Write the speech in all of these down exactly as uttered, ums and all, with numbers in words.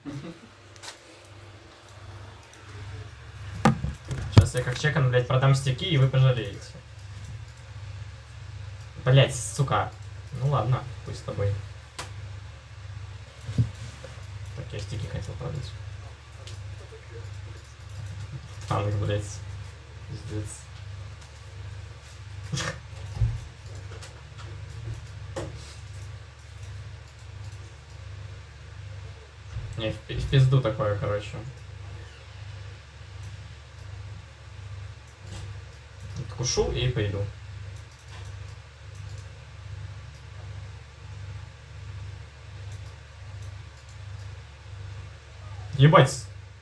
Сейчас я как чекан, блядь, продам стики, и вы пожалеете. Блядь, сука. Ну ладно, пусть с тобой. Так, я стики хотел продать. Танк, блядь. Пиздец. Не, в, в пизду такое, короче. Откушу и пойду. Ебать!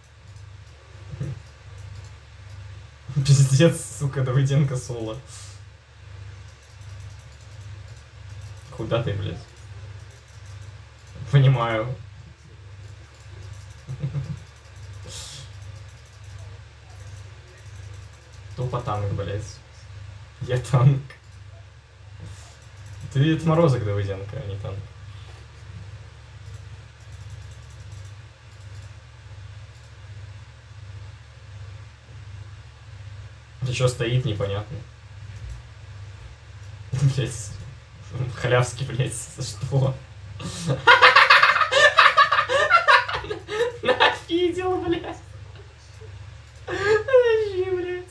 Пиздец, сука, Давыденко соло. Куда ты, блядь? Понимаю. Тупо танк, блядь. Я танк. Ты отморозок, Давыденко, а не танк. Еще стоит непонятно. Блять. Халявский, блять, за что? Нафидел, блять. Подожди, блять.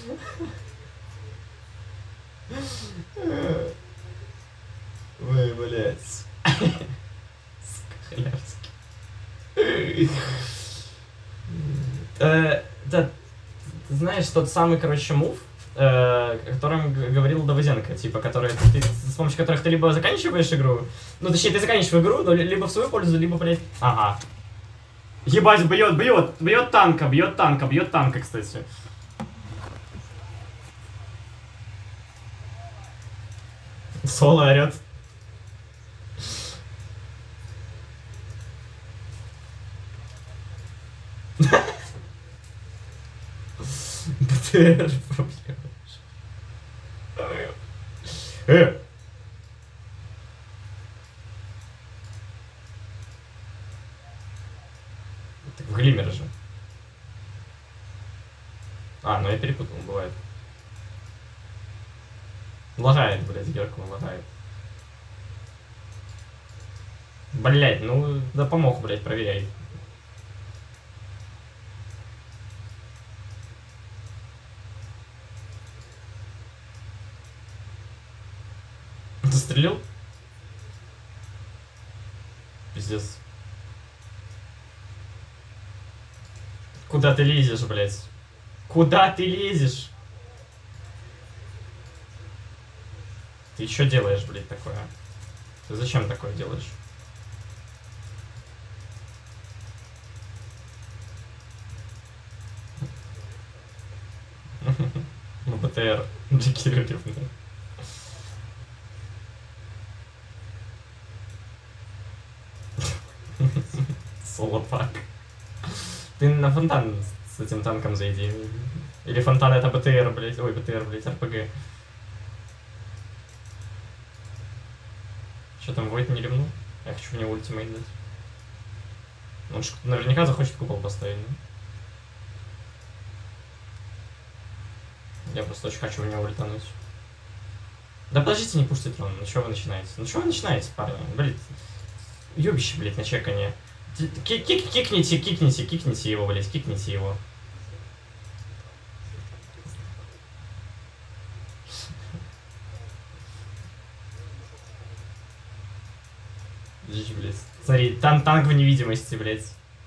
Ой, блять. Сука, халявский. Да. Ты знаешь, тот самый, короче, мув, э, о котором говорил Давыденко, типа, которые, ты, с помощью которых ты либо заканчиваешь игру, ну, точнее, ты заканчиваешь игру, но либо в свою пользу, либо, блядь, ага. Ебать, бьет, бьет, бьет танка, бьет танка, бьет танка, кстати. Соло орет. БТР, Э! Так в глиммер же. А, ну я перепутал, бывает. Лагает, блядь, Геркул лагает. Блядь, ну да помог, блядь, проверяй. Застрелил? Пиздец. Куда ты лезешь, блядь? Куда ты лезешь? Ты что делаешь, блядь, такое? Ты зачем такое делаешь? Ну, БТР. Джекирю ревну. Соло-пак. Ты на фонтан с этим танком зайди. Или фонтан это БТР, блядь. Ой, БТР, блядь, РПГ. Что там, Войт не ревнул? Я хочу в него ультимейт дать. Он ж наверняка захочет купол поставить, да? Я просто очень хочу в него ультануть. Да подождите, не пушьте трон. Ну что вы начинаете? Ну что вы начинаете, парни? Блядь. Ёбище, блядь, на чекане. Кик -кик кикните, кикните, кикните его, блядь, кикните его. Блядь. Смотри, тан танк в невидимости, блядь.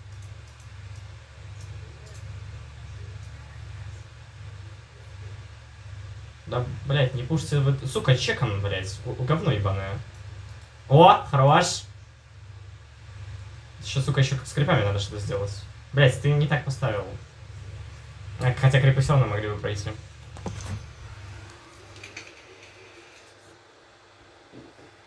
Да, блядь, не пушьте вы... Сука, чекан, блядь, говно ебаное. О, хорош. Сейчас, сука, еще как с крипами надо что-то сделать. Блять, ты не так поставил. Хотя крипы все равно могли бы пройти.